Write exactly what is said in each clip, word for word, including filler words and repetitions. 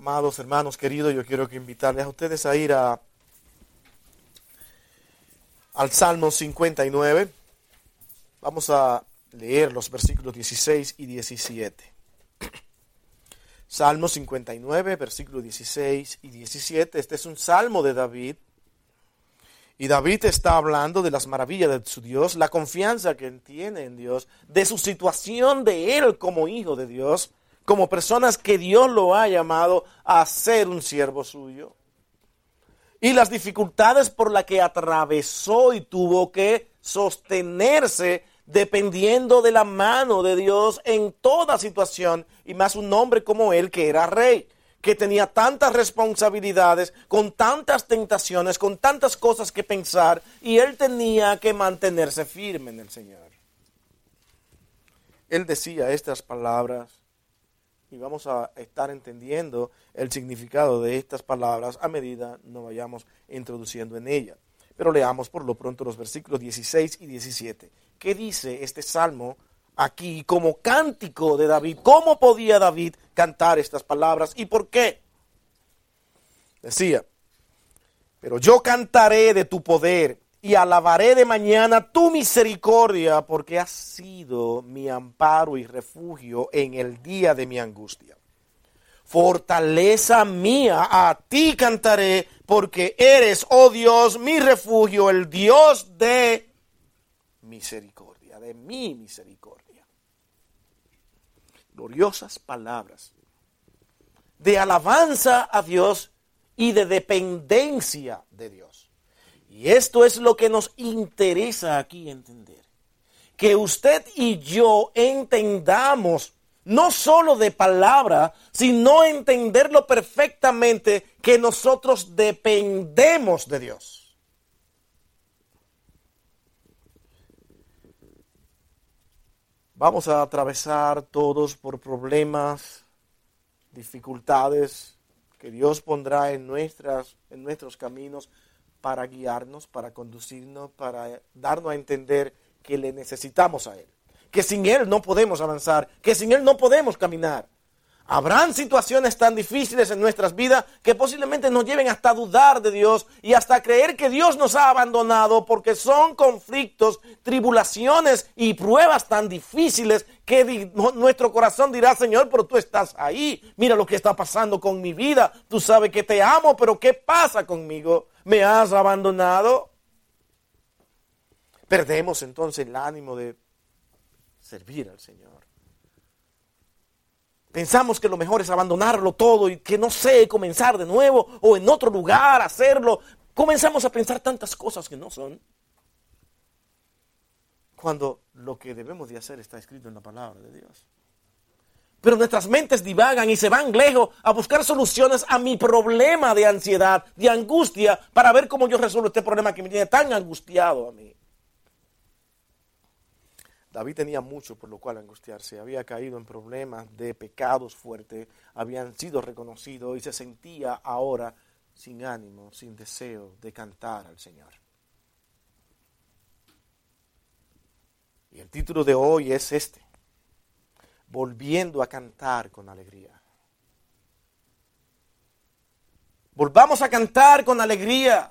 Amados hermanos queridos, yo quiero que invitarles a ustedes a ir a, al Salmo cincuenta y nueve. Vamos a leer los versículos dieciséis y diecisiete. Salmo cincuenta y nueve, versículos dieciséis y diecisiete. Este es un salmo de David. Y David está hablando de las maravillas de su Dios, la confianza que él tiene en Dios, de su situación de él como hijo de Dios, como personas que Dios lo ha llamado a ser un siervo suyo. Y las dificultades por las que atravesó y tuvo que sostenerse dependiendo de la mano de Dios en toda situación. Y más un hombre como él que era rey, que tenía tantas responsabilidades, con tantas tentaciones, con tantas cosas que pensar. Y él tenía que mantenerse firme en el Señor. Él decía estas palabras. Y vamos a estar entendiendo el significado de estas palabras a medida nos vayamos introduciendo en ella. Pero leamos por lo pronto los versículos dieciséis y diecisiete. ¿Qué dice este salmo aquí como cántico de David? ¿Cómo podía David cantar estas palabras y por qué? Decía, pero yo cantaré de tu poder y alabaré de mañana tu misericordia, porque has sido mi amparo y refugio en el día de mi angustia. Fortaleza mía, a ti cantaré, porque eres, oh Dios, mi refugio, el Dios de misericordia, de mi misericordia. Gloriosas palabras de alabanza a Dios y de dependencia de Dios. Y esto es lo que nos interesa aquí entender. Que usted y yo entendamos, no solo de palabra, sino entenderlo perfectamente, que nosotros dependemos de Dios. Vamos a atravesar todos por problemas, dificultades que Dios pondrá en, nuestras, en nuestros caminos, para guiarnos, para conducirnos, para darnos a entender que le necesitamos a Él. Que sin Él no podemos avanzar, que sin Él no podemos caminar. Habrán situaciones tan difíciles en nuestras vidas que posiblemente nos lleven hasta dudar de Dios y hasta creer que Dios nos ha abandonado, porque son conflictos, tribulaciones y pruebas tan difíciles que di- nuestro corazón dirá, Señor, pero tú estás ahí. Mira lo que está pasando con mi vida. Tú sabes que te amo, pero ¿qué pasa conmigo? ¿Me has abandonado? Perdemos entonces el ánimo de servir al Señor. Pensamos que lo mejor es abandonarlo todo y que no sé, comenzar de nuevo o en otro lugar hacerlo. Comenzamos a pensar tantas cosas que no son. Cuando lo que debemos de hacer está escrito en la palabra de Dios. Pero nuestras mentes divagan y se van lejos a buscar soluciones a mi problema de ansiedad, de angustia, para ver cómo yo resuelvo este problema que me tiene tan angustiado a mí. David tenía mucho por lo cual angustiarse, había caído en problemas de pecados fuertes, habían sido reconocidos y se sentía ahora sin ánimo, sin deseo de cantar al Señor. Y el título de hoy es este: volviendo a cantar con alegría. Volvamos a cantar con alegría.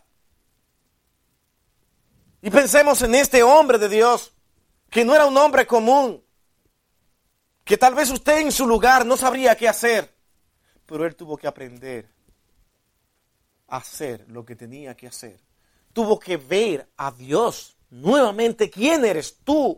Y pensemos en este hombre de Dios, que no era un hombre común, que tal vez usted en su lugar no sabría qué hacer, pero él tuvo que aprender a hacer lo que tenía que hacer. Tuvo que ver a Dios nuevamente. ¿Quién eres tú?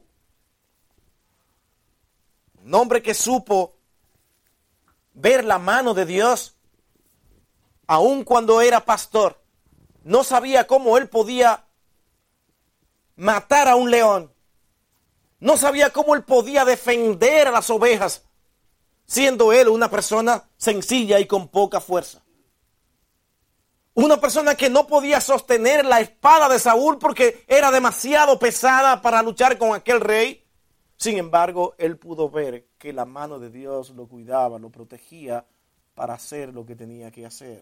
Un hombre que supo ver la mano de Dios, aun cuando era pastor. No sabía cómo él podía matar a un león. No sabía cómo él podía defender a las ovejas, siendo él una persona sencilla y con poca fuerza. Una persona que no podía sostener la espada de Saúl porque era demasiado pesada para luchar con aquel rey. Sin embargo, él pudo ver que la mano de Dios lo cuidaba, lo protegía para hacer lo que tenía que hacer.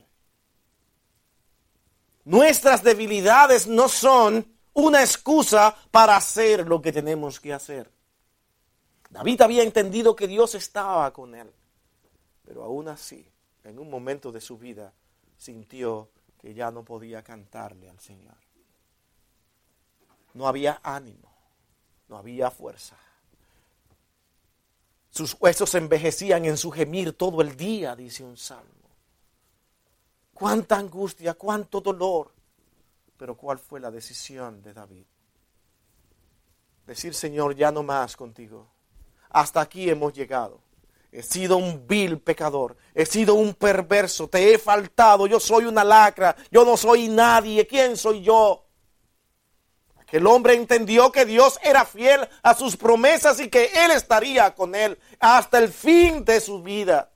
Nuestras debilidades no son una excusa para hacer lo que tenemos que hacer. David había entendido que Dios estaba con él, pero aún así en un momento de su vida, sintió que ya no podía cantarle al Señor. No había ánimo, no había fuerza. Sus huesos se envejecían en su gemir todo el día, dice un salmo. Cuánta angustia, cuánto dolor. Pero ¿cuál fue la decisión de David? Decir, Señor, ya no más contigo. Hasta aquí hemos llegado. He sido un vil pecador. He sido un perverso. Te he faltado. Yo soy una lacra. Yo no soy nadie. ¿Quién soy yo? Aquel hombre entendió que Dios era fiel a sus promesas y que Él estaría con él hasta el fin de su vida.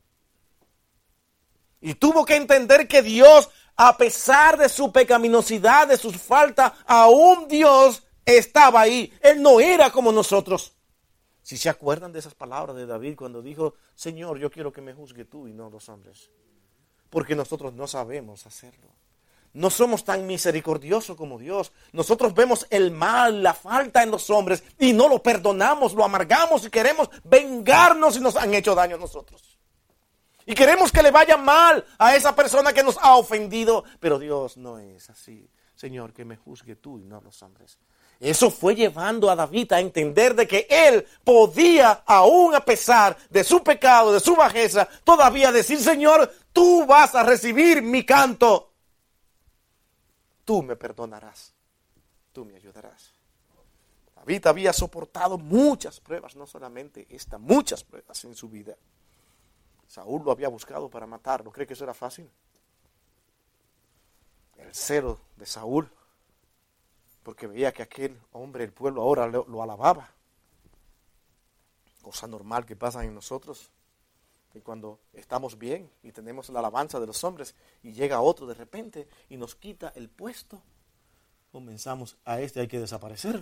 Y tuvo que entender que Dios, a pesar de su pecaminosidad, de sus faltas, aún Dios estaba ahí. Él no era como nosotros. Si se acuerdan de esas palabras de David cuando dijo, Señor, yo quiero que me juzgue tú y no los hombres. Porque nosotros no sabemos hacerlo. No somos tan misericordiosos como Dios. Nosotros vemos el mal, la falta en los hombres y no lo perdonamos, lo amargamos y queremos vengarnos si nos han hecho daño a nosotros. Y queremos que le vaya mal a esa persona que nos ha ofendido. Pero Dios no es así. Señor, que me juzgue tú y no los hombres. Eso fue llevando a David a entender de que él podía, aún a pesar de su pecado, de su bajeza, todavía decir, Señor, tú vas a recibir mi canto. Tú me perdonarás, tú me ayudarás. David había soportado muchas pruebas, no solamente esta, muchas pruebas en su vida. Saúl lo había buscado para matarlo. ¿Cree que eso era fácil? El celo de Saúl, porque veía que aquel hombre, el pueblo ahora lo, lo alababa. Cosa normal que pasa en nosotros. Que cuando estamos bien y tenemos la alabanza de los hombres y llega otro de repente y nos quita el puesto, comenzamos, a este hay que desaparecerlo.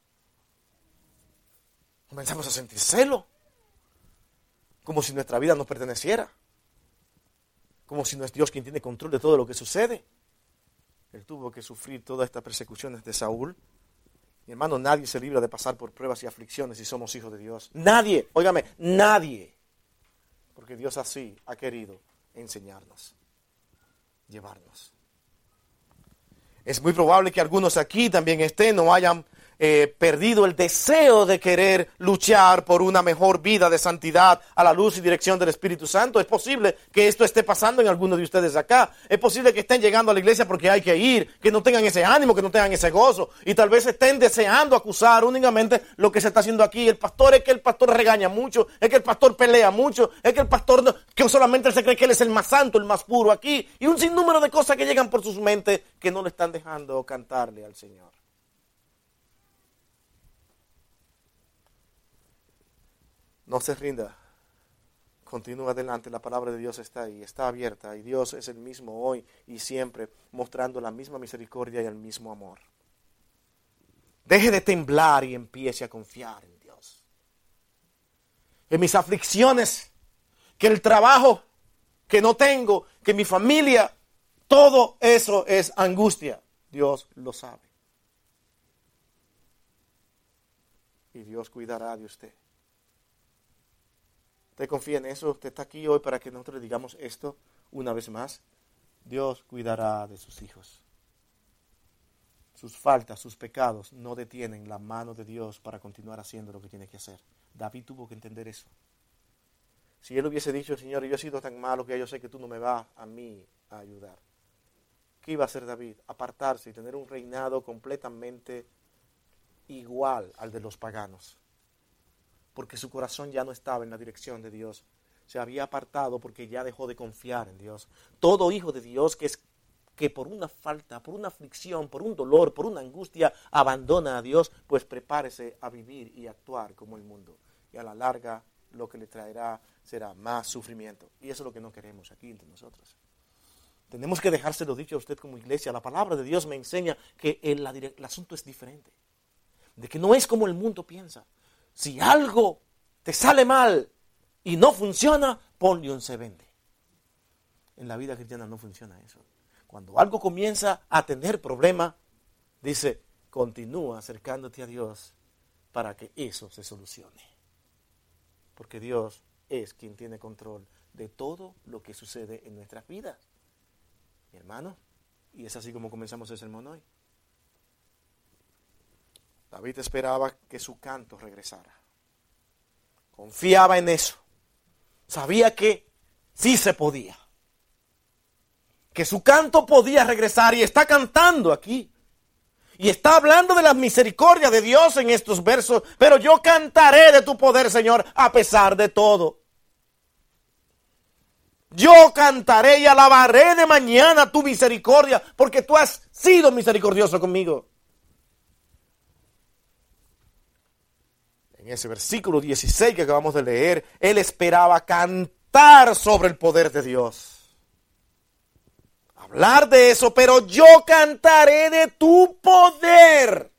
Comenzamos a sentir celo, como si nuestra vida nos perteneciera, como si no es Dios quien tiene control de todo lo que sucede. Él tuvo que sufrir todas estas persecuciones de Saúl. Mi hermano, nadie se libra de pasar por pruebas y aflicciones si somos hijos de Dios. Nadie, óigame, nadie. Porque Dios así ha querido enseñarnos, llevarnos. Es muy probable que algunos aquí también estén, no hayan eh, perdido el deseo de querer luchar por una mejor vida de santidad a la luz y dirección del Espíritu Santo. Es posible que esto esté pasando en algunos de ustedes acá. Es posible que estén llegando a la iglesia porque hay que ir, que no tengan ese ánimo, que no tengan ese gozo. Y tal vez estén deseando acusar únicamente lo que se está haciendo aquí. El pastor es que el pastor regaña mucho, es que el pastor pelea mucho, es que el pastor no, que solamente él se cree que él es el más santo, el más puro aquí. Y un sinnúmero de cosas que llegan por sus mentes que no le están dejando cantarle al Señor. No se rinda, continúa adelante, la palabra de Dios está ahí, está abierta y Dios es el mismo hoy y siempre, mostrando la misma misericordia y el mismo amor. Deje de temblar y empiece a confiar en Dios. En mis aflicciones, que el trabajo que no tengo, que mi familia, todo eso es angustia. Dios lo sabe. Y Dios cuidará de usted. ¿Usted confía en eso? ¿Usted está aquí hoy para que nosotros le digamos esto una vez más? Dios cuidará de sus hijos. Sus faltas, sus pecados no detienen la mano de Dios para continuar haciendo lo que tiene que hacer. David tuvo que entender eso. Si él hubiese dicho, Señor, yo he sido tan malo que yo sé que tú no me vas a mí a ayudar. ¿Qué iba a hacer David? Apartarse y tener un reinado completamente igual al de los paganos. Porque su corazón ya no estaba en la dirección de Dios. Se había apartado porque ya dejó de confiar en Dios. Todo hijo de Dios que es que por una falta, por una aflicción, por un dolor, por una angustia, abandona a Dios, pues prepárese a vivir y actuar como el mundo. Y a la larga lo que le traerá será más sufrimiento. Y eso es lo que no queremos aquí entre nosotros. Tenemos que dejárselo dicho a usted como iglesia. La palabra de Dios me enseña que el, la, el asunto es diferente. De que no es como el mundo piensa. Si algo te sale mal y no funciona, ponle un se vende. En la vida cristiana no funciona eso. Cuando algo comienza a tener problema, dice, continúa acercándote a Dios para que eso se solucione. Porque Dios es quien tiene control de todo lo que sucede en nuestras vidas. Mi hermano, y es así como comenzamos el sermón hoy. David esperaba que su canto regresara. Confiaba en eso. Sabía que sí se podía. Que su canto podía regresar y está cantando aquí. Y está hablando de la misericordia de Dios en estos versos. Pero yo cantaré de tu poder, Señor, a pesar de todo. Yo cantaré y alabaré de mañana tu misericordia, porque tú has sido misericordioso conmigo. En ese versículo dieciséis que acabamos de leer, él esperaba cantar sobre el poder de Dios. Hablar de eso, pero yo cantaré de tu poder.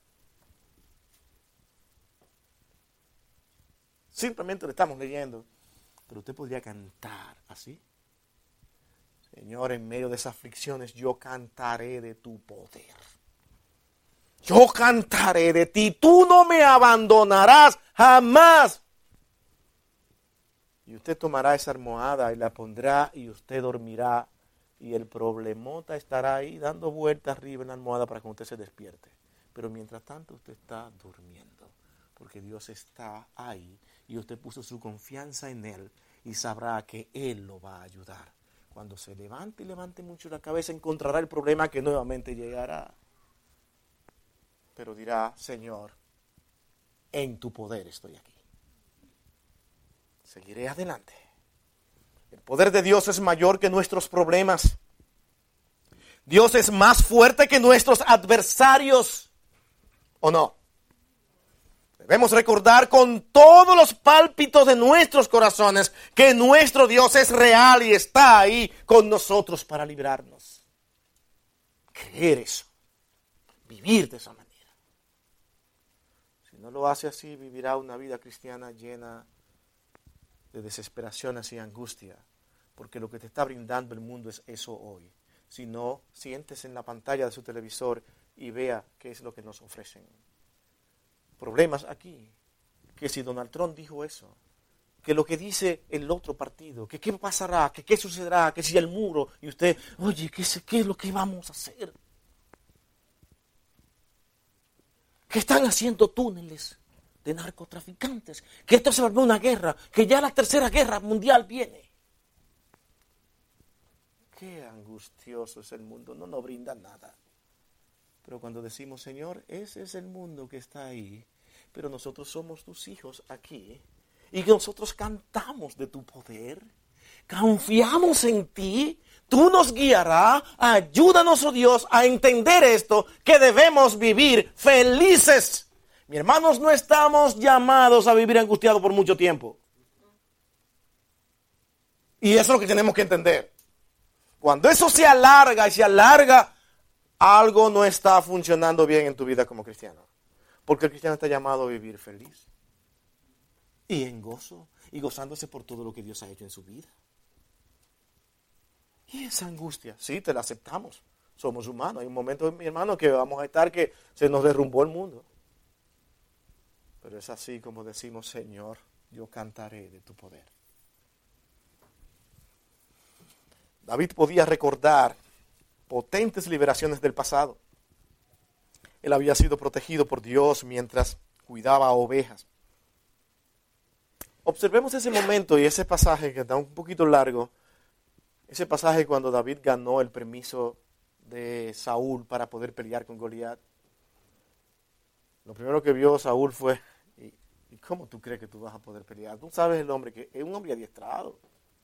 Simplemente le estamos leyendo, pero usted podría cantar así. Señor, en medio de esas aflicciones, yo cantaré de tu poder. Yo cantaré de ti, tú no me abandonarás jamás. Y usted tomará esa almohada y la pondrá y usted dormirá. Y el problemota estará ahí dando vueltas arriba en la almohada para que usted se despierte. Pero mientras tanto usted está durmiendo, porque Dios está ahí y usted puso su confianza en Él y sabrá que Él lo va a ayudar. Cuando se levante y levante mucho la cabeza, encontrará el problema que nuevamente llegará. Pero dirá, Señor, en tu poder estoy aquí. Seguiré adelante. El poder de Dios es mayor que nuestros problemas. Dios es más fuerte que nuestros adversarios. ¿O no? Debemos recordar con todos los pálpitos de nuestros corazones que nuestro Dios es real y está ahí con nosotros para librarnos. Creer eso. Vivir de esa manera. Si no lo hace así, vivirá una vida cristiana llena de desesperaciones y angustia, porque lo que te está brindando el mundo es eso hoy. Si no, siéntese en la pantalla de su televisor y vea qué es lo que nos ofrecen. Problemas aquí, que si Donald Trump dijo eso, que lo que dice el otro partido, que qué pasará, que qué sucederá, que si el muro, y usted, oye, ¿qué es, qué es lo que vamos a hacer? Que están haciendo túneles de narcotraficantes, que esto se volvió una guerra, que ya la tercera guerra mundial viene. Qué angustioso es el mundo, no nos brinda nada. Pero cuando decimos, Señor, ese es el mundo que está ahí, pero nosotros somos tus hijos aquí, y que nosotros cantamos de tu poder, confiamos en ti, tú nos guiarás, ayúdanos, oh Dios, a entender esto, que debemos vivir felices. Mis hermanos, no estamos llamados a vivir angustiados por mucho tiempo. Y eso es lo que tenemos que entender. Cuando eso se alarga y se alarga, algo no está funcionando bien en tu vida como cristiano. Porque el cristiano está llamado a vivir feliz. Y en gozo. Y gozándose por todo lo que Dios ha hecho en su vida. Y esa angustia, sí, te la aceptamos. Somos humanos. Hay un momento, mi hermano, que vamos a estar que se nos derrumbó el mundo. Pero es así como decimos, Señor, yo cantaré de tu poder. David podía recordar potentes liberaciones del pasado. Él había sido protegido por Dios mientras cuidaba a ovejas. Observemos ese momento y ese pasaje que está un poquito largo. Ese pasaje cuando David ganó el permiso de Saúl para poder pelear con Goliat. Lo primero que vio Saúl fue, ¿y, ¿y cómo tú crees que tú vas a poder pelear? Tú sabes el hombre que es un hombre adiestrado.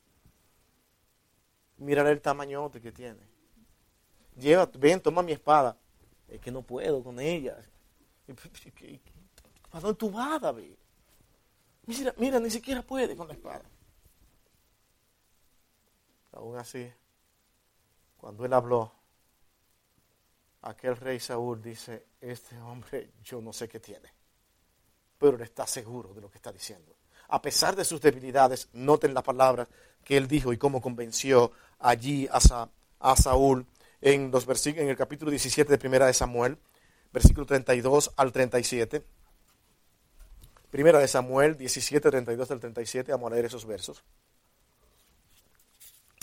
Mira el tamañote que tiene. Lleva, ven, toma mi espada. Es que no puedo con ella. ¿Para dónde tú vas, David? Mira, mira, ni siquiera puede con la espada. Aún así, cuando él habló, aquel rey Saúl dice, este hombre yo no sé qué tiene, pero él está seguro de lo que está diciendo. A pesar de sus debilidades, noten las palabras que él dijo y cómo convenció allí a, Sa, a Saúl en, los versículos, en el capítulo diecisiete de Primera de Samuel, versículo treinta y dos al treinta y siete. Primera de Samuel diecisiete, treinta y dos al treinta y siete, vamos a leer esos versos.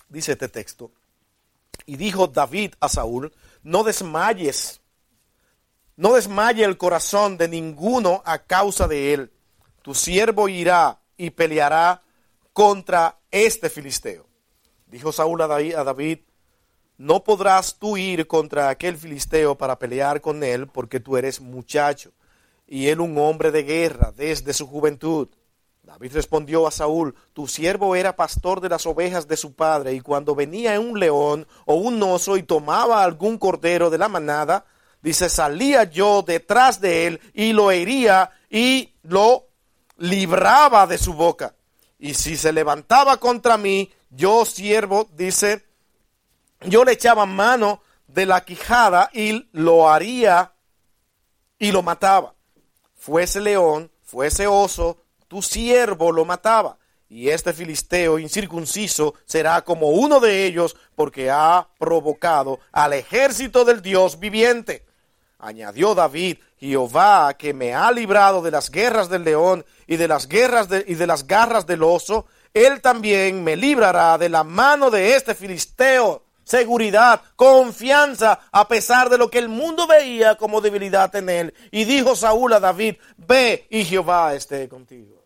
dice este texto, y dijo David a Saúl, no desmayes, no desmaye el corazón de ninguno a causa de él. Tu siervo irá y peleará contra este filisteo. Dijo Saúl a David, a David, no podrás tú ir contra aquel filisteo para pelear con él, porque tú eres muchacho, y él un hombre de guerra desde su juventud. David respondió a Saúl, tu siervo era pastor de las ovejas de su padre, y cuando venía un león o un oso y tomaba algún cordero de la manada, dice, salía yo detrás de él y lo hería y lo libraba de su boca. Y si se levantaba contra mí, yo siervo, dice, yo le echaba mano de la quijada y lo haría y lo mataba. Fuese león, fuese oso, tu siervo lo mataba. Y este filisteo incircunciso será como uno de ellos, porque ha provocado al ejército del Dios viviente. Añadió David, Jehová, que me ha librado de las guerras del león y de las guerras de, y de las garras del oso, él también me librará de la mano de este filisteo. Seguridad, confianza, a pesar de lo que el mundo veía como debilidad en él. Y dijo Saúl a David, ve y Jehová esté contigo.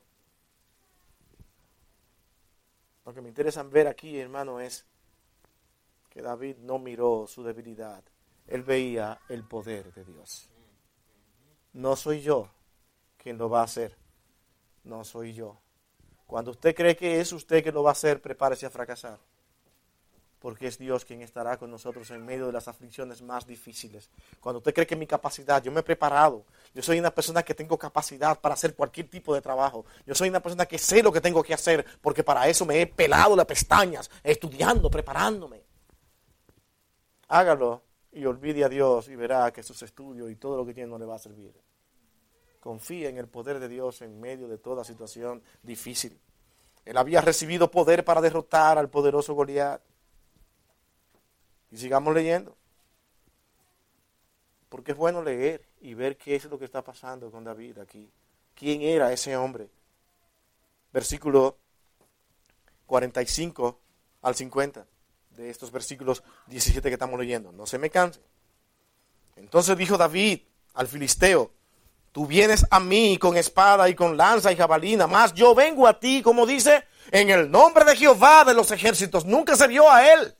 Lo que me interesa ver aquí, hermano, es que David no miró su debilidad. Él veía el poder de Dios. No soy yo quien lo va a hacer. No soy yo. Cuando usted cree que es usted quien lo va a hacer, prepárese a fracasar. Porque es Dios quien estará con nosotros en medio de las aflicciones más difíciles. Cuando usted cree que mi capacidad, yo me he preparado. Yo soy una persona que tengo capacidad para hacer cualquier tipo de trabajo. Yo soy una persona que sé lo que tengo que hacer, porque para eso me he pelado las pestañas, estudiando, preparándome. Hágalo y olvide a Dios y verá que sus estudios y todo lo que tiene no le va a servir. Confía en el poder de Dios en medio de toda situación difícil. Él había recibido poder para derrotar al poderoso Goliat. Y sigamos leyendo. Porque es bueno leer y ver qué es lo que está pasando con David aquí. ¿Quién era ese hombre? Versículo cuarenta y cinco al cincuenta de estos versículos diecisiete que estamos leyendo. No se me canse. Entonces dijo David al filisteo, tú vienes a mí con espada y con lanza y jabalina, mas yo vengo a ti, como dice, en el nombre de Jehová de los ejércitos. Nunca se vio a él.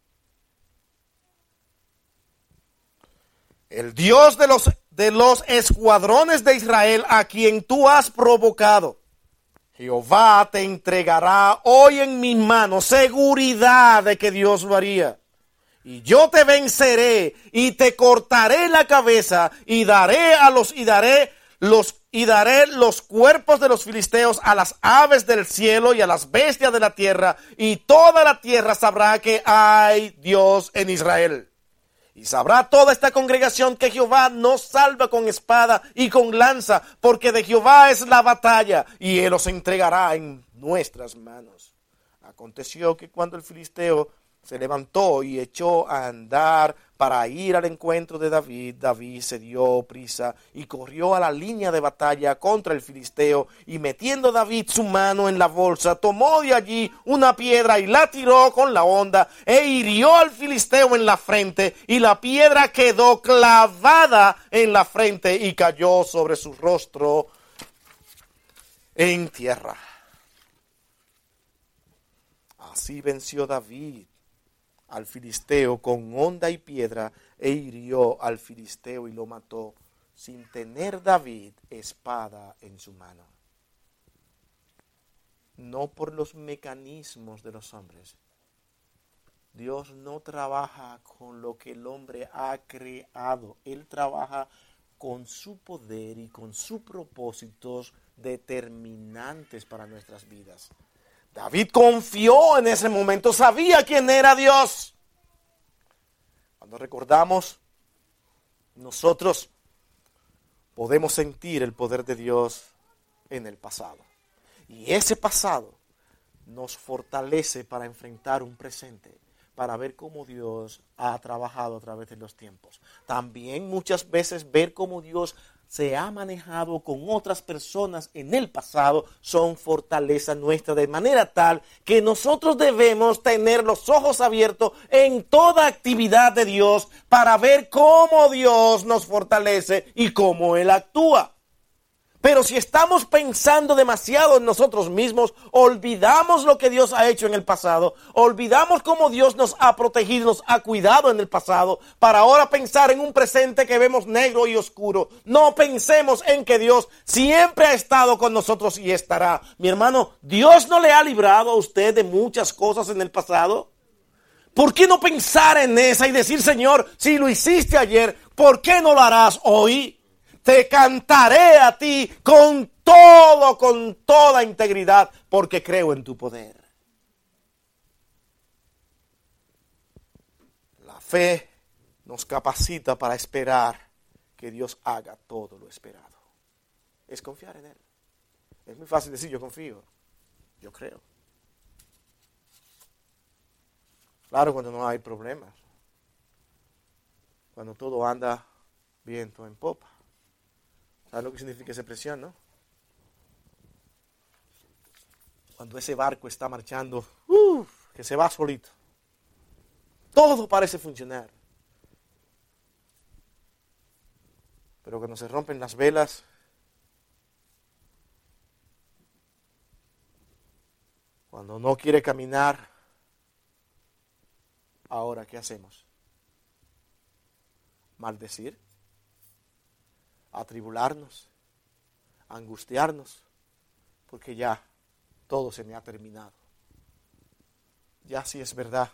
El Dios de los, de los escuadrones de Israel, a quien tú has provocado. Jehová te entregará hoy en mis manos, seguridad de que Dios lo haría. Y yo te venceré y te cortaré la cabeza y daré a los y daré los y daré los cuerpos de los filisteos a las aves del cielo y a las bestias de la tierra, y toda la tierra sabrá que hay Dios en Israel. Y sabrá toda esta congregación que Jehová no salva con espada y con lanza, porque de Jehová es la batalla, y él los entregará en nuestras manos. Aconteció que cuando el filisteo se levantó y echó a andar para ir al encuentro de David, David se dio prisa y corrió a la línea de batalla contra el filisteo, y metiendo David su mano en la bolsa, tomó de allí una piedra y la tiró con la honda e hirió al filisteo en la frente, y la piedra quedó clavada en la frente y cayó sobre su rostro en tierra. Así venció David al filisteo con honda y piedra, e hirió al filisteo y lo mató, sin tener David espada en su mano. No por los mecanismos de los hombres. Dios no trabaja con lo que el hombre ha creado. Él trabaja con su poder y con sus propósitos determinantes para nuestras vidas. David confió en ese momento, sabía quién era Dios. Cuando recordamos, nosotros podemos sentir el poder de Dios en el pasado. Y ese pasado nos fortalece para enfrentar un presente, para ver cómo Dios ha trabajado a través de los tiempos. También muchas veces ver cómo Dios se ha manejado con otras personas en el pasado son fortaleza nuestra, de manera tal que nosotros debemos tener los ojos abiertos en toda actividad de Dios para ver cómo Dios nos fortalece y cómo Él actúa. Pero si estamos pensando demasiado en nosotros mismos, olvidamos lo que Dios ha hecho en el pasado, olvidamos cómo Dios nos ha protegido, nos ha cuidado en el pasado, para ahora pensar en un presente que vemos negro y oscuro. No pensemos en que Dios siempre ha estado con nosotros y estará. Mi hermano, ¿Dios no le ha librado a usted de muchas cosas en el pasado? ¿Por qué no pensar en esa y decir, Señor, si lo hiciste ayer, ¿por qué no lo harás hoy? Te cantaré a ti con todo, con toda integridad, porque creo en tu poder. La fe nos capacita para esperar que Dios haga todo lo esperado. Es confiar en Él. Es muy fácil decir, yo confío, yo creo. Claro, cuando no hay problemas, cuando todo anda viento en popa. ¿Sabes lo que significa esa expresión, no? Cuando ese barco está marchando, ¡uf!, que se va solito. Todo parece funcionar. Pero cuando se rompen las velas, cuando no quiere caminar, ahora, ¿qué hacemos? ¿Maldecir? Atribularnos, angustiarnos, porque ya todo se me ha terminado. Ya sí es verdad.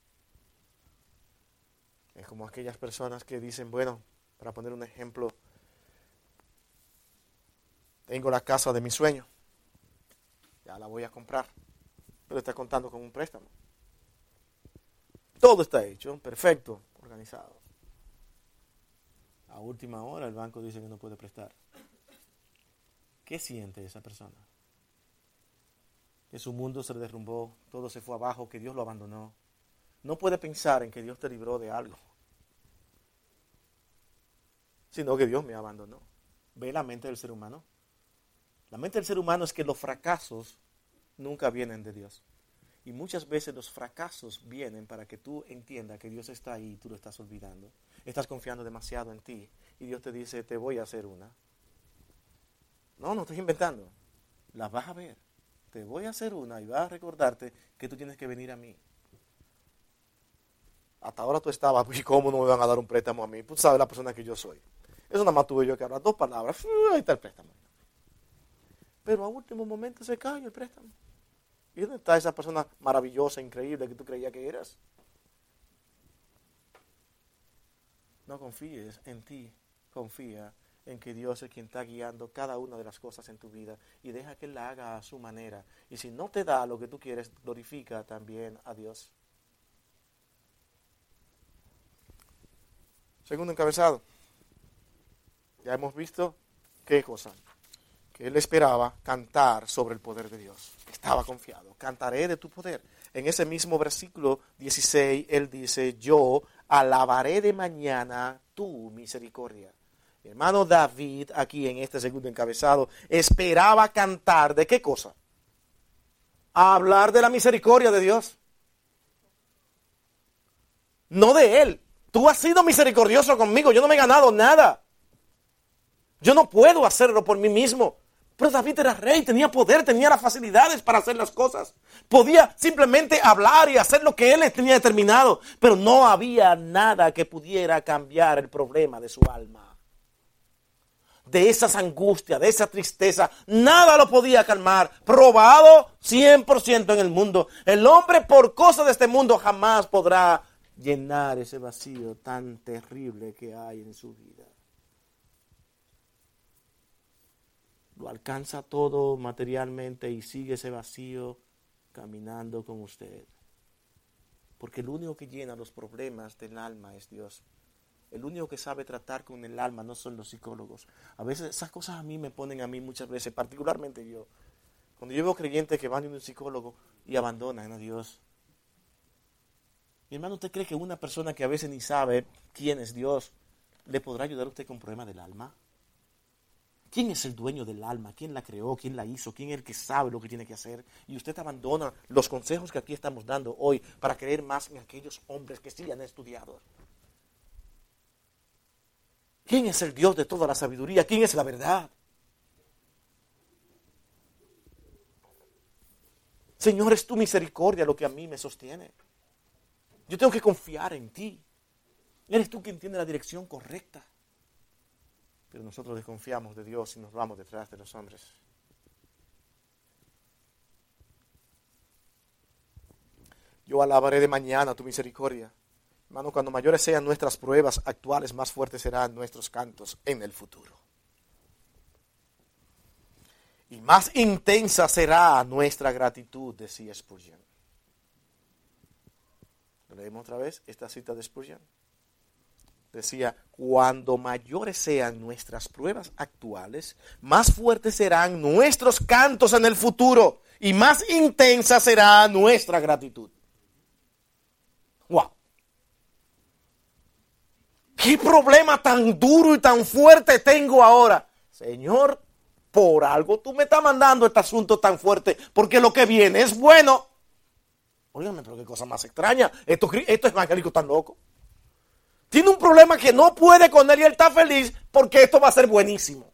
Es como aquellas personas que dicen, bueno, para poner un ejemplo, tengo la casa de mi sueño, ya la voy a comprar, pero está contando con un préstamo. Todo está hecho, perfecto, organizado. A última hora el banco dice que no puede prestar. ¿Qué siente esa persona? Que su mundo se derrumbó, todo se fue abajo, que Dios lo abandonó. No puede pensar en que Dios te libró de algo, sino que Dios me abandonó. ¿Ve la mente del ser humano? La mente del ser humano es que los fracasos nunca vienen de Dios. Y muchas veces los fracasos vienen para que tú entiendas que Dios está ahí y tú lo estás olvidando. Estás confiando demasiado en ti y Dios te dice, te voy a hacer una. No, no estoy inventando. La vas a ver. Te voy a hacer una y vas a recordarte que tú tienes que venir a mí. Hasta ahora tú estabas, ¿y cómo no me van a dar un préstamo a mí? Tú sabes la persona que yo soy. Eso nada más tuve yo que hablar dos palabras. Ahí está el préstamo. Pero a último momento se cae el préstamo. ¿Y dónde está esa persona maravillosa, increíble que tú creías que eras? No confíes en ti, confía en que Dios es quien está guiando cada una de las cosas en tu vida y deja que Él la haga a su manera. Y si no te da lo que tú quieres, glorifica también a Dios. Segundo encabezado. Ya hemos visto qué cosa. Que él esperaba cantar sobre el poder de Dios. Estaba confiado. Cantaré de tu poder. En ese mismo versículo dieciséis, él dice, yo alabaré de mañana tu misericordia. Mi hermano David, aquí en este segundo encabezado, esperaba cantar ¿de qué cosa? A hablar de la misericordia de Dios. No de él. Tú has sido misericordioso conmigo. Yo no me he ganado nada. Yo no puedo hacerlo por mí mismo. Pero David era rey, tenía poder, tenía las facilidades para hacer las cosas. Podía simplemente hablar y hacer lo que él tenía determinado. Pero no había nada que pudiera cambiar el problema de su alma. De esas angustias, de esa tristeza, nada lo podía calmar. Probado cien por ciento en el mundo. El hombre por cosas de este mundo jamás podrá llenar ese vacío tan terrible que hay en su vida. Lo alcanza todo materialmente y sigue ese vacío caminando con usted. Porque el único que llena los problemas del alma es Dios. El único que sabe tratar con el alma no son los psicólogos. A veces esas cosas a mí me ponen a mí muchas veces, particularmente yo. Cuando yo veo creyentes que van a un psicólogo y abandonan a Dios. Mi hermano, ¿usted cree que una persona que a veces ni sabe quién es Dios le podrá ayudar a usted con problemas del alma? ¿Quién es el dueño del alma? ¿Quién la creó? ¿Quién la hizo? ¿Quién es el que sabe lo que tiene que hacer? Y usted abandona los consejos que aquí estamos dando hoy para creer más en aquellos hombres que sí han estudiado. ¿Quién es el Dios de toda la sabiduría? ¿Quién es la verdad? Señor, es tu misericordia lo que a mí me sostiene. Yo tengo que confiar en ti. Eres tú quien tiene la dirección correcta. Pero nosotros desconfiamos de Dios y nos vamos detrás de los hombres. Yo alabaré de mañana tu misericordia. Hermano, cuando mayores sean nuestras pruebas actuales, más fuertes serán nuestros cantos en el futuro. Y más intensa será nuestra gratitud, decía Spurgeon. ¿Lo leemos otra vez? Esta cita de Spurgeon. Decía, cuando mayores sean nuestras pruebas actuales, más fuertes serán nuestros cantos en el futuro y más intensa será nuestra gratitud. ¡Wow! ¿Qué problema tan duro y tan fuerte tengo ahora? Señor, por algo tú me estás mandando este asunto tan fuerte, porque lo que viene es bueno. Óigame, pero qué cosa más extraña. Estos, estos evangélicos están locos. Tiene un problema que no puede con él y él está feliz porque esto va a ser buenísimo.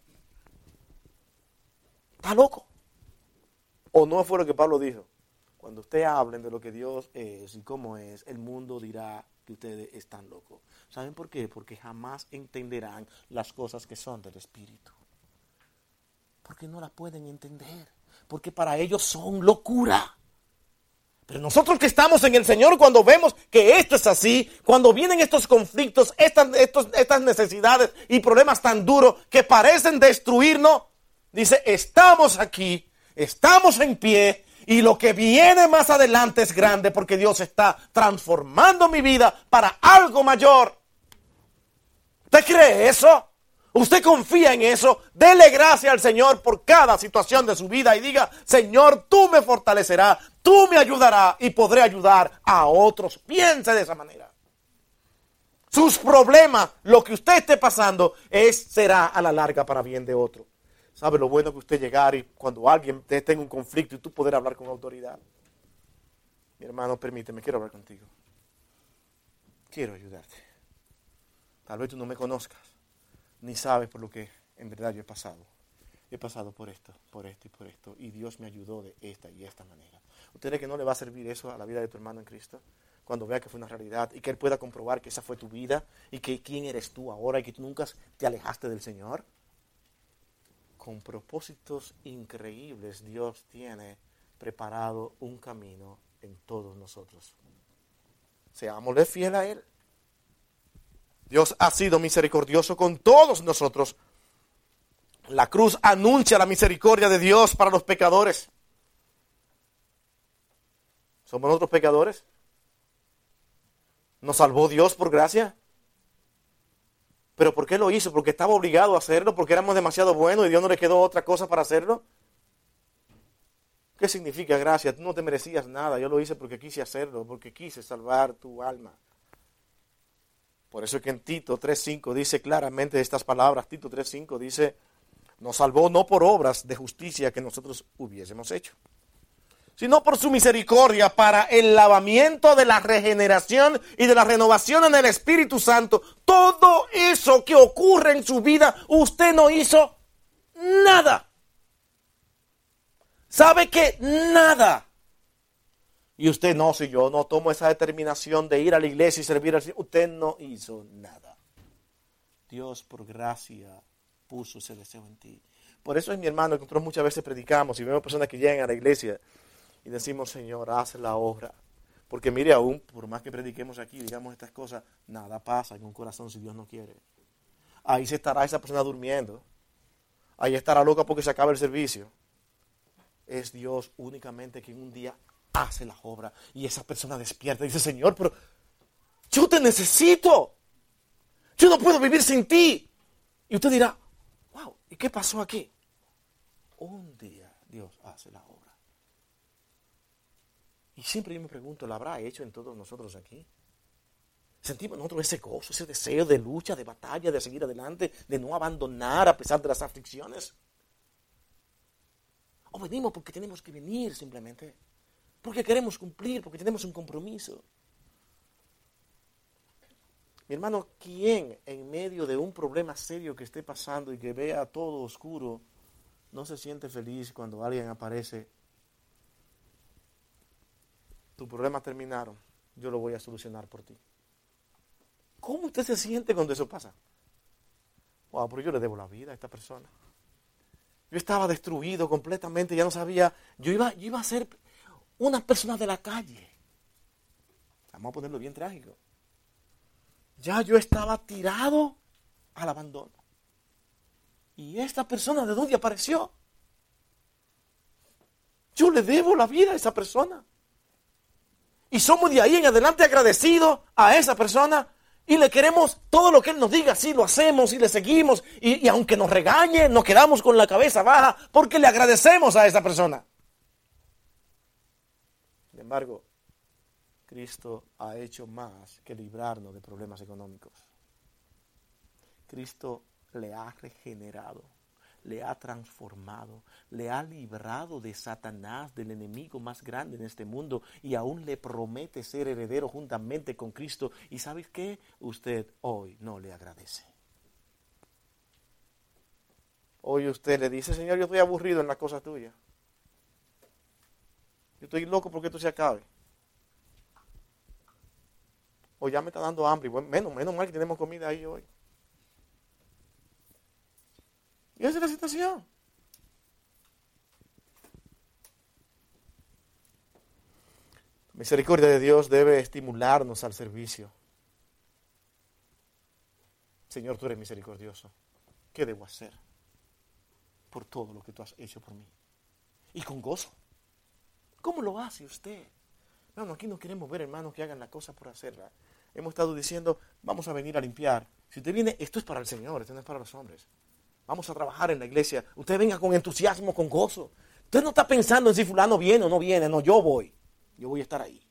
¿Está loco? ¿O no fue lo que Pablo dijo? Cuando ustedes hablen de lo que Dios es y cómo es, el mundo dirá que ustedes están locos. ¿Saben por qué? Porque jamás entenderán las cosas que son del Espíritu. Porque no las pueden entender. Porque para ellos son locura. Pero nosotros que estamos en el Señor, cuando vemos que esto es así, cuando vienen estos conflictos, estas, estos, estas necesidades y problemas tan duros que parecen destruirnos, dice, estamos aquí, estamos en pie y lo que viene más adelante es grande porque Dios está transformando mi vida para algo mayor. ¿Usted cree eso? ¿Usted confía en eso? Dele gracias al Señor por cada situación de su vida y diga, Señor, tú me fortalecerás, tú me ayudarás y podré ayudar a otros. Piense de esa manera. Sus problemas, lo que usted esté pasando, es, será a la larga para bien de otro. ¿Sabe lo bueno que usted llegar y cuando alguien esté en un conflicto y tú poder hablar con autoridad? Mi hermano, permíteme, quiero hablar contigo. Quiero ayudarte. Tal vez tú no me conozcas. Ni sabes por lo que en verdad yo he pasado. He pasado por esto, por esto y por esto. Y Dios me ayudó de esta y esta manera. ¿Usted cree que no le va a servir eso a la vida de tu hermano en Cristo? Cuando vea que fue una realidad y que él pueda comprobar que esa fue tu vida y que quién eres tú ahora y que tú nunca te alejaste del Señor. Con propósitos increíbles Dios tiene preparado un camino en todos nosotros. Seámosle fiel a Él. Dios ha sido misericordioso con todos nosotros. La cruz anuncia la misericordia de Dios para los pecadores. ¿Somos nosotros pecadores? ¿Nos salvó Dios por gracia? ¿Pero por qué lo hizo? ¿Porque estaba obligado a hacerlo? ¿Porque éramos demasiado buenos y Dios no le quedó otra cosa para hacerlo? ¿Qué significa gracia? Tú no te merecías nada. Yo lo hice porque quise hacerlo, porque quise salvar tu alma. Por eso es que en Tito tres cinco dice claramente estas palabras. Tito tres cinco dice, nos salvó no por obras de justicia que nosotros hubiésemos hecho, sino por su misericordia para el lavamiento de la regeneración y de la renovación en el Espíritu Santo. Todo eso que ocurre en su vida, usted no hizo nada. ¿Sabe qué? Nada. Y usted no, si yo no tomo esa determinación de ir a la iglesia y servir al Señor, usted no hizo nada. Dios por gracia puso ese deseo en ti. Por eso es, mi hermano, que nosotros muchas veces predicamos y vemos personas que llegan a la iglesia y decimos, Señor, haz la obra. Porque mire, aún, por más que prediquemos aquí, digamos estas cosas, nada pasa en un corazón si Dios no quiere. Ahí se estará esa persona durmiendo. Ahí estará loca porque se acaba el servicio. Es Dios únicamente quien un día hace la obra y esa persona despierta y dice, Señor, pero yo te necesito. Yo no puedo vivir sin ti. Y usted dirá, wow, ¿y qué pasó aquí? Un día Dios hace la obra. Y siempre yo me pregunto, ¿la habrá hecho en todos nosotros aquí? Sentimos nosotros ese gozo, ese deseo de lucha, de batalla, de seguir adelante, de no abandonar a pesar de las aflicciones. O venimos porque tenemos que venir simplemente, porque queremos cumplir, porque tenemos un compromiso. Mi hermano, ¿quién en medio de un problema serio que esté pasando y que vea todo oscuro, no se siente feliz cuando alguien aparece? Tus problemas terminaron, yo lo voy a solucionar por ti. ¿Cómo usted se siente cuando eso pasa? Wow, pero yo le debo la vida a esta persona. Yo estaba destruido completamente, ya no sabía, yo iba, yo iba a ser una persona de la calle. Vamos a ponerlo bien trágico. Ya yo estaba tirado al abandono. ¿Y esta persona de dónde apareció? Yo le debo la vida a esa persona. Y somos de ahí en adelante agradecidos a esa persona. Y le queremos todo lo que Él nos diga, sí lo hacemos y le seguimos. Y, y aunque nos regañe, nos quedamos con la cabeza baja porque le agradecemos a esa persona. Sin embargo, Cristo ha hecho más que librarnos de problemas económicos. Cristo le ha regenerado, le ha transformado, le ha librado de Satanás, del enemigo más grande en este mundo, y aún le promete ser heredero juntamente con Cristo. ¿Y sabes qué? Usted hoy no le agradece. Hoy usted le dice: Señor, yo estoy aburrido en las cosas tuyas. Yo estoy loco porque esto se acabe. O ya me está dando hambre. Bueno, menos, menos mal que tenemos comida ahí hoy. Y esa es la situación. La misericordia de Dios debe estimularnos al servicio. Señor, tú eres misericordioso. ¿Qué debo hacer por todo lo que tú has hecho por mí? Y con gozo. ¿Cómo lo hace usted? Hermano, aquí no queremos ver hermanos que hagan la cosa por hacerla. Hemos estado diciendo, vamos a venir a limpiar. Si usted viene, esto es para el Señor, esto no es para los hombres. Vamos a trabajar en la iglesia. Usted venga con entusiasmo, con gozo. Usted no está pensando en si fulano viene o no viene. No, yo voy. Yo voy a estar ahí.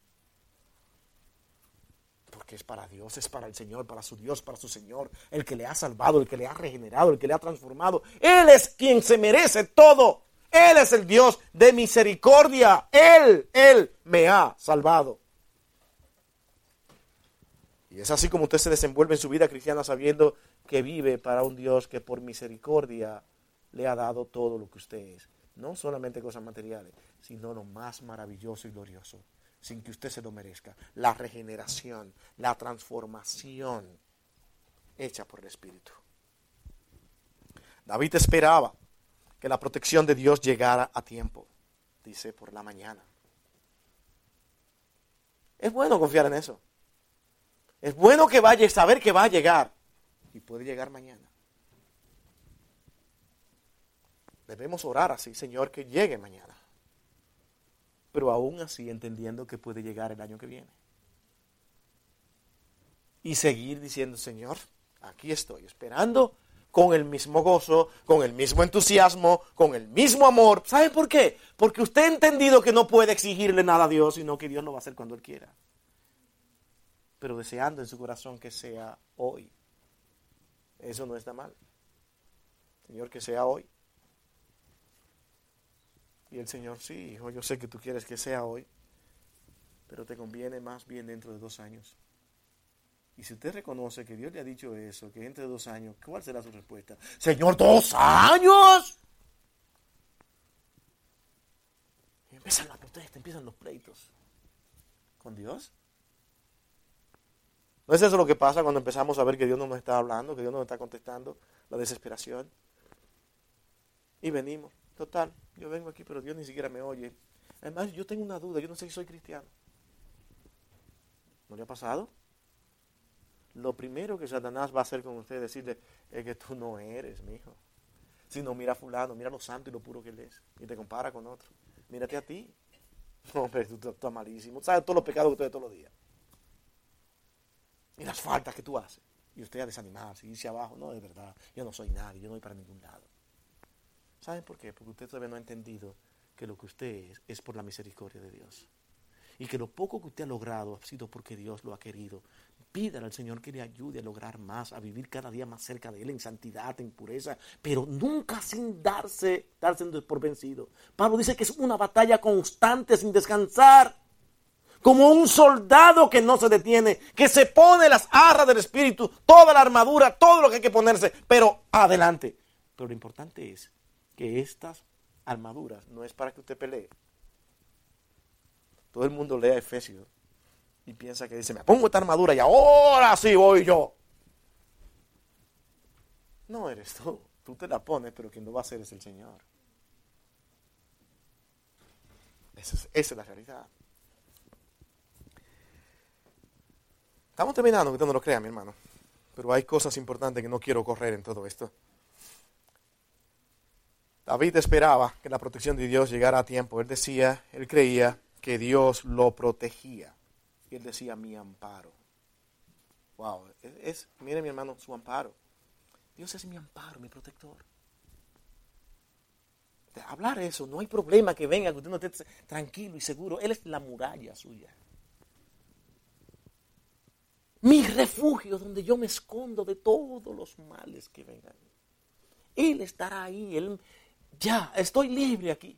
Porque es para Dios, es para el Señor, para su Dios, para su Señor. El que le ha salvado, el que le ha regenerado, el que le ha transformado. Él es quien se merece todo. Él es el Dios de misericordia. Él, Él me ha salvado. Y es así como usted se desenvuelve en su vida cristiana sabiendo que vive para un Dios que por misericordia le ha dado todo lo que usted es. No solamente cosas materiales, sino lo más maravilloso y glorioso, sin que usted se lo merezca. La regeneración, la transformación hecha por el Espíritu. David esperaba que la protección de Dios llegara a tiempo, dice, por la mañana. Es bueno confiar en eso. Es bueno que vaya y saber que va a llegar. Y puede llegar mañana. Debemos orar así, Señor, que llegue mañana. Pero aún así entendiendo que puede llegar el año que viene. Y seguir diciendo, Señor, aquí estoy esperando con el mismo gozo, con el mismo entusiasmo, con el mismo amor. ¿Saben por qué? Porque usted ha entendido que no puede exigirle nada a Dios, sino que Dios lo va a hacer cuando Él quiera. Pero deseando en su corazón que sea hoy. Eso no está mal. Señor, que sea hoy. Y el Señor, sí, hijo, yo sé que tú quieres que sea hoy, pero te conviene más bien dentro de dos años. Y si usted reconoce que Dios le ha dicho eso, que entre dos años, ¿cuál será su respuesta? Señor, ¿dos años? Y empiezan las protestas, empiezan los pleitos. ¿Con Dios? ¿No es eso lo que pasa cuando empezamos a ver que Dios no nos está hablando, que Dios no nos está contestando? La desesperación. Y venimos. Total, yo vengo aquí, pero Dios ni siquiera me oye. Además, yo tengo una duda, yo no sé si soy cristiano. ¿No le ha pasado? Lo primero que Satanás va a hacer con usted es decirle, es que tú no eres, mi hijo. Si no, mira a fulano, mira lo santo y lo puro que él es. Y te compara con otro. Mírate a ti. No, hombre, tú, tú estás malísimo. Sabes todos los pecados que usted hace todos los días. Y las faltas que tú haces. Y usted a desanimarse, irse abajo. No, de verdad, yo no soy nadie, yo no voy para ningún lado. ¿Saben por qué? Porque usted todavía no ha entendido que lo que usted es, es por la misericordia de Dios. y que lo poco que usted ha logrado ha sido porque Dios lo ha querido. Pídale al Señor que le ayude a lograr más, a vivir cada día más cerca de Él en santidad, en pureza, pero nunca sin darse, darse por vencido. Pablo dice que es una batalla constante sin descansar, como un soldado que no se detiene, que se pone las arras del Espíritu, toda la armadura, todo lo que hay que ponerse, pero adelante. Pero lo importante es que estas armaduras no es para que usted pelee. Todo el mundo lee a Efesios y piensa que dice, me pongo esta armadura y ahora sí voy yo. No eres tú, tú te la pones, pero quien lo va a hacer es el Señor. Esa es, esa es la realidad. Estamos terminando, que usted no lo crea, mi hermano. Pero hay cosas importantes que no quiero correr en todo esto. David esperaba que la protección de Dios llegara a tiempo. Él decía, él creía que Dios lo protegía. Y él decía, mi amparo. Wow, es, es, mire mi hermano, su amparo. Dios es mi amparo, mi protector. De hablar eso, no hay problema que venga, que usted no esté tranquilo y seguro. Él es la muralla suya. Mi refugio donde yo me escondo de todos los males que vengan. Él estará ahí. Él, ya, estoy libre aquí.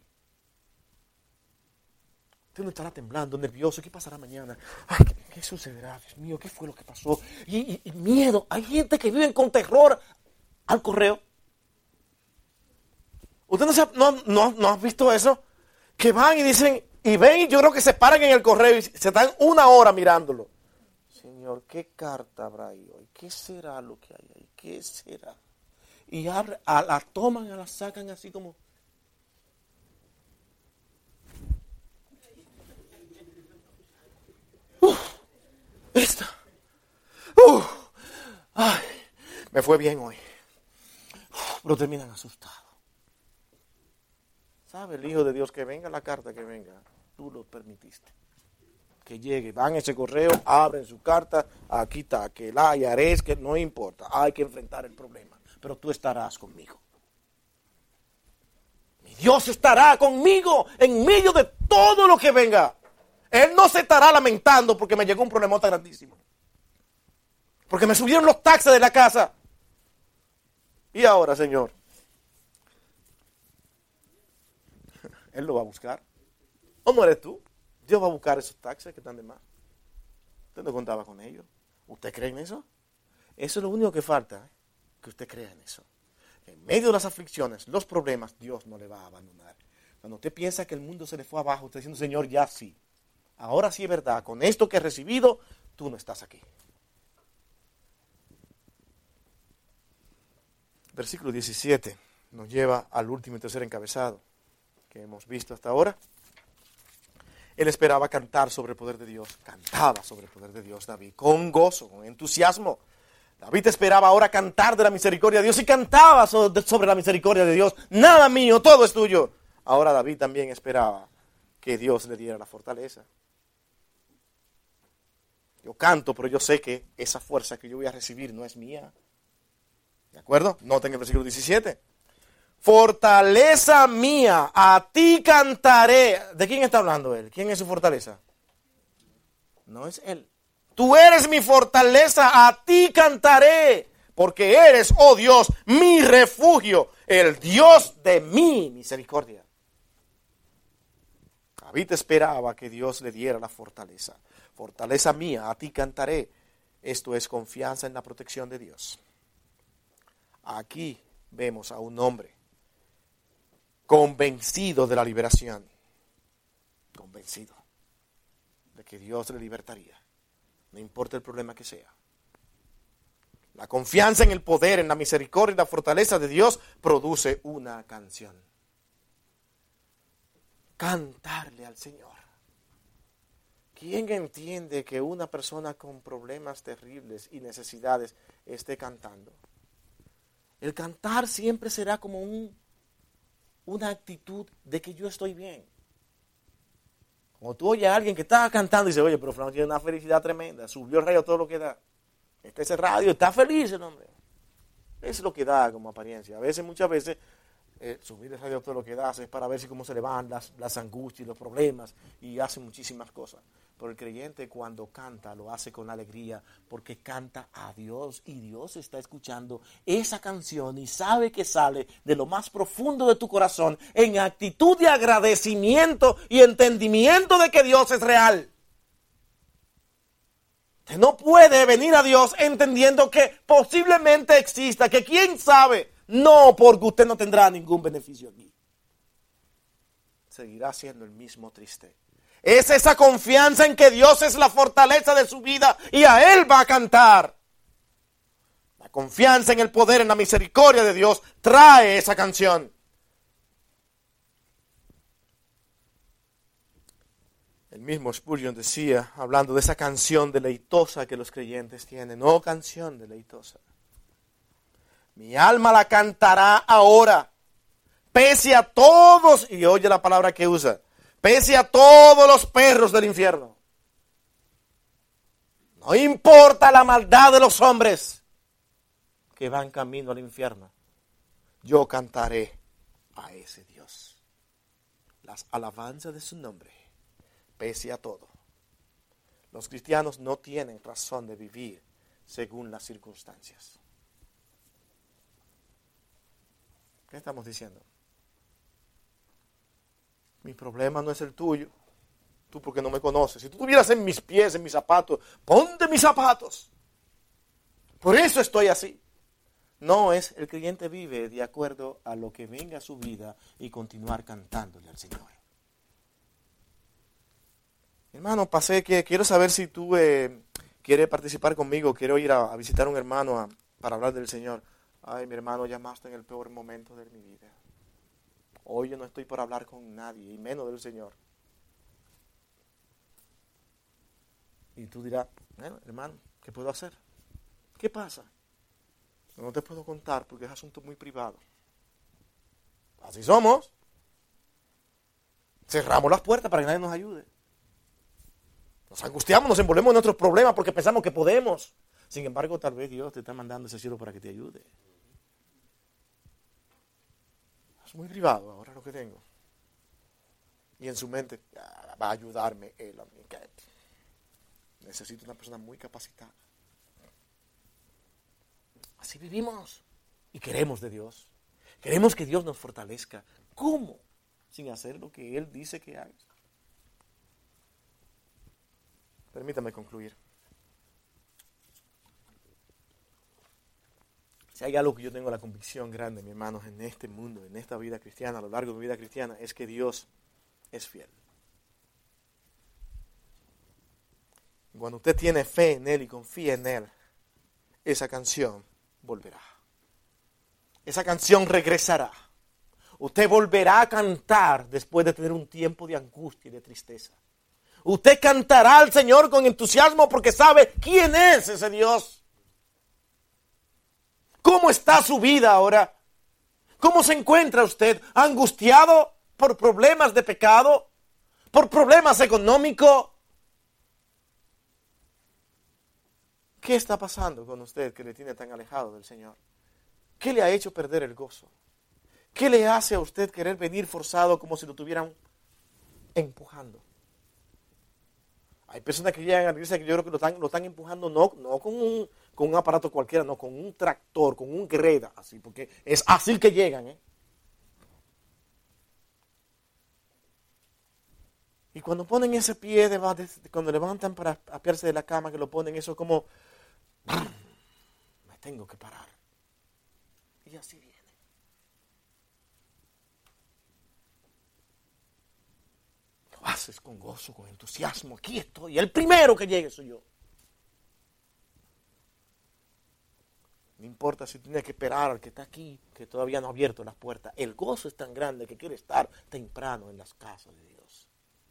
Usted no estará temblando, nervioso. ¿Qué pasará mañana? Ay, ¿qué, qué sucederá? Dios mío, ¿qué fue lo que pasó? Y, y, y miedo. Hay gente que vive con terror al correo. ¿Usted no, se ha, no, no, no ha visto eso? Que van y dicen, y ven, yo creo que se paran en el correo y se están una hora mirándolo. Señor, ¿qué carta habrá ahí hoy? ¿Qué será lo que hay ahí? ¿Qué será? Y abre, a, la toman, a la sacan así como... Uf, esta. Uf, ay, me fue bien hoy. Uf, pero terminan asustados. ¿Sabe el Hijo de Dios que venga la carta que venga? Tú lo permitiste. Que llegue, van ese correo, abren su carta, aquí está, que la hallaré, que no importa, hay que enfrentar el problema, pero tú estarás conmigo. Mi Dios estará conmigo en medio de todo lo que venga. Él no se estará lamentando porque me llegó un problemota grandísimo, porque me subieron los taxes de la casa. Y ahora, Señor, Él lo va a buscar. ¿O no eres tú? Dios va a buscar esos taxes que están de más. Usted no contaba con ellos. ¿Usted cree en eso? Eso es lo único que falta, ¿eh? Que usted crea en eso. En medio de las aflicciones, los problemas, Dios no le va a abandonar. Cuando usted piensa que el mundo se le fue abajo, usted diciendo, Señor, ya sí. Ahora sí es verdad. Con esto que he recibido, tú no estás aquí. Versículo diecisiete nos lleva al último y tercer encabezado que hemos visto hasta ahora. Él esperaba cantar sobre el poder de Dios. Cantaba sobre el poder de Dios, David, con gozo, con entusiasmo. David esperaba ahora cantar de la misericordia de Dios y cantaba sobre la misericordia de Dios. Nada mío, todo es tuyo. Ahora David también esperaba que Dios le diera la fortaleza. Yo canto, pero yo sé que esa fuerza que yo voy a recibir no es mía. ¿De acuerdo? Noten el versículo diecisiete. Fortaleza mía, a ti cantaré. ¿De quién está hablando él? ¿Quién es su fortaleza? No es él. Tú eres mi fortaleza, a ti cantaré, porque eres, oh Dios, mi refugio, el Dios de mi misericordia. David esperaba que Dios le diera la fortaleza. Fortaleza mía, a ti cantaré. Esto es confianza en la protección de Dios. Aquí vemos a un hombre convencido de la liberación, convencido de que Dios le libertaría, no importa el problema que sea. La confianza en el poder, en la misericordia y la fortaleza de Dios produce una canción. Cantarle al Señor. ¿Quién entiende que una persona con problemas terribles y necesidades esté cantando? El cantar siempre será como un una actitud de que yo estoy bien. Como tú oyes a alguien que está cantando y dices, oye, pero Fran tiene una felicidad tremenda, subió el radio todo lo que da. Este ese radio está feliz el hombre. Es lo que da como apariencia. A veces, muchas veces, eh, subir ese radio todo lo que das es para ver si cómo se le van las, las angustias y los problemas y hace muchísimas cosas. Pero el creyente cuando canta lo hace con alegría porque canta a Dios y Dios está escuchando esa canción y sabe que sale de lo más profundo de tu corazón en actitud de agradecimiento y entendimiento de que Dios es real. Que no puede venir a Dios entendiendo que posiblemente exista, que quién sabe, no, porque usted no tendrá ningún beneficio aquí. Seguirá siendo el mismo triste. Es esa confianza en que Dios es la fortaleza de su vida y a Él va a cantar. La confianza en el poder, en la misericordia de Dios trae esa canción. El mismo Spurgeon decía, hablando de esa canción deleitosa que los creyentes tienen, no canción deleitosa. Mi alma la cantará ahora, pese a todos, y oye la palabra que usa, pese a todos los perros del infierno. No importa la maldad de los hombres que van camino al infierno, yo cantaré a ese Dios. Las alabanzas de su nombre. Pese a todo, los cristianos no tienen razón de vivir según las circunstancias. ¿Qué estamos diciendo? Mi problema no es el tuyo. Tú porque no me conoces. Si tú estuvieras en mis pies, en mis zapatos, ponte mis zapatos. Por eso estoy así. No es, el creyente vive de acuerdo a lo que venga a su vida y continuar cantándole al Señor. Hermano, pasé que quiero saber si tú eh, quieres participar conmigo. Quiero ir a, a visitar a un hermano a, para hablar del Señor. Ay, mi hermano, llamaste en el peor momento de mi vida. Hoy yo no estoy por hablar con nadie, y menos del Señor. Y tú dirás, bueno, hermano, ¿qué puedo hacer? ¿Qué pasa? No te puedo contar porque es asunto muy privado. Así somos. Cerramos las puertas para que nadie nos ayude. Nos angustiamos, nos envolvemos en nuestros problemas porque pensamos que podemos. Sin embargo, tal vez Dios te está mandando ese cielo para que te ayude. Es muy privado ahora lo que tengo. Y en su mente, ah, va a ayudarme él a mí. Necesito una persona muy capacitada. Así vivimos. Y queremos de Dios. Queremos que Dios nos fortalezca. ¿Cómo? Sin hacer lo que Él dice que hagas. Permítame concluir. Si hay algo que yo tengo la convicción grande, mis hermanos, en este mundo, en esta vida cristiana, a lo largo de mi vida cristiana, es que Dios es fiel. Cuando usted tiene fe en Él y confía en Él, esa canción volverá. Esa canción regresará. Usted volverá a cantar después de tener un tiempo de angustia y de tristeza. Usted cantará al Señor con entusiasmo porque sabe quién es ese Dios. ¿Cómo está su vida ahora? ¿Cómo se encuentra usted? ¿Angustiado por problemas de pecado? ¿Por problemas económicos? ¿Qué está pasando con usted que le tiene tan alejado del Señor? ¿Qué le ha hecho perder el gozo? ¿Qué le hace a usted querer venir forzado como si lo tuvieran empujando? Hay personas que llegan a la iglesia que yo creo que lo están, lo están empujando no, no con, un, con un aparato cualquiera, no, con un tractor, con un greda, así, porque es así que llegan, ¿eh? Y cuando ponen ese pie, de, cuando levantan para apiarse de la cama, que lo ponen, eso como, me tengo que parar. Y así viene. Lo haces con gozo, con entusiasmo. Aquí estoy. El primero que llegue soy yo. No importa si tienes que esperar al que está aquí, que todavía no ha abierto las puertas. El gozo es tan grande que quiere estar temprano en las casas de Dios.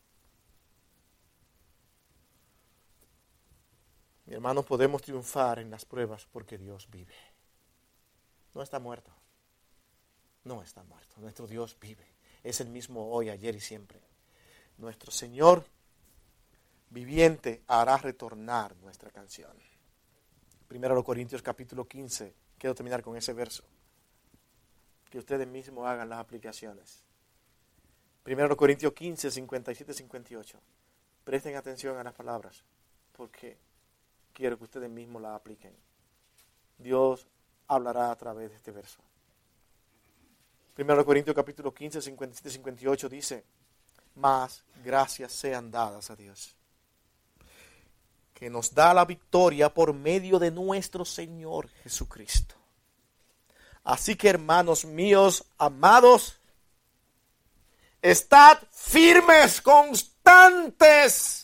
Mi hermano, podemos triunfar en las pruebas porque Dios vive. No está muerto. No está muerto. Nuestro Dios vive. Es el mismo hoy, ayer y siempre. Nuestro Señor viviente hará retornar nuestra canción. Primero los Corintios capítulo quince. Quiero terminar con ese verso. que ustedes mismos hagan las aplicaciones. Primero Corintios quince, cincuenta y siete, cincuenta y ocho. Presten atención a las palabras, porque quiero que ustedes mismos las apliquen. Dios hablará a través de este verso. Primero Corintios capítulo quince, cincuenta y siete, cincuenta y ocho dice: mas gracias sean dadas a Dios, que nos da la victoria por medio de nuestro Señor Jesucristo. Así que, hermanos míos amados, estad firmes, constantes,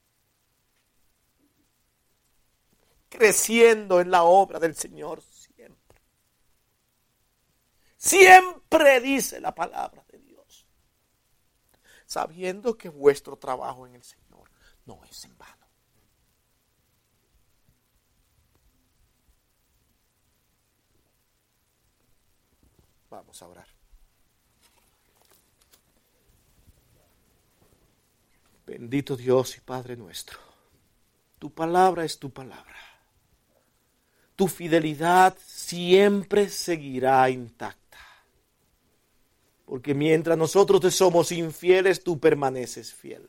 creciendo en la obra del Señor siempre. Siempre dice la palabra de Dios, sabiendo que vuestro trabajo en el Señor no es en vano. Vamos a orar. Bendito Dios y Padre nuestro, tu palabra es tu palabra. Tu fidelidad siempre seguirá intacta. Porque mientras nosotros te somos infieles, tú permaneces fiel.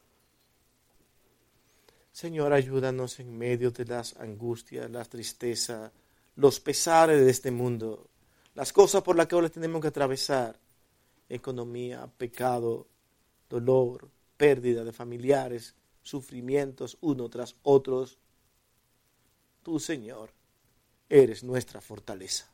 Señor, ayúdanos en medio de las angustias, la tristeza, los pesares de este mundo, las cosas por las que ahora tenemos que atravesar: economía, pecado, dolor, pérdida de familiares, sufrimientos uno tras otros. Tú, Señor, eres nuestra fortaleza.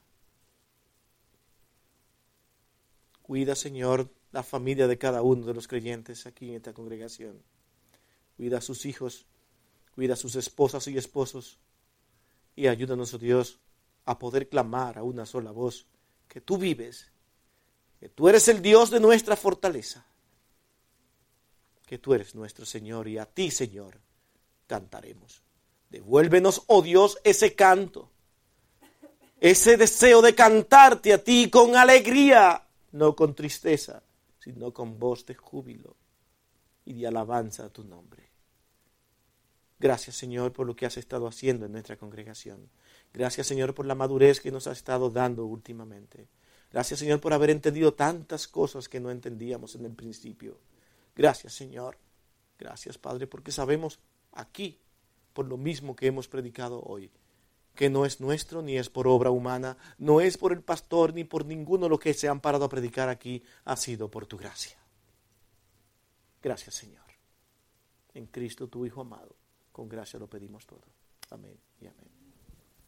Cuida, Señor, la familia de cada uno de los creyentes aquí en esta congregación. Cuida a sus hijos, cuida a sus esposas y esposos, y ayúdanos, oh Dios, a poder clamar a una sola voz que tú vives, que tú eres el Dios de nuestra fortaleza, que tú eres nuestro Señor, y a ti, Señor, cantaremos. Devuélvenos, oh Dios, ese canto, ese deseo de cantarte a ti con alegría, no con tristeza, sino con voz de júbilo y de alabanza a tu nombre. Gracias, Señor, por lo que has estado haciendo en nuestra congregación. Gracias, Señor, por la madurez que nos has estado dando últimamente. Gracias, Señor, por haber entendido tantas cosas que no entendíamos en el principio. Gracias, Señor. Gracias, Padre, porque sabemos aquí, por lo mismo que hemos predicado hoy, que no es nuestro ni es por obra humana, no es por el pastor ni por ninguno de los que se han parado a predicar aquí, ha sido por tu gracia. Gracias, Señor. En Cristo, tu Hijo amado, con gracia lo pedimos todo. Amén y amén.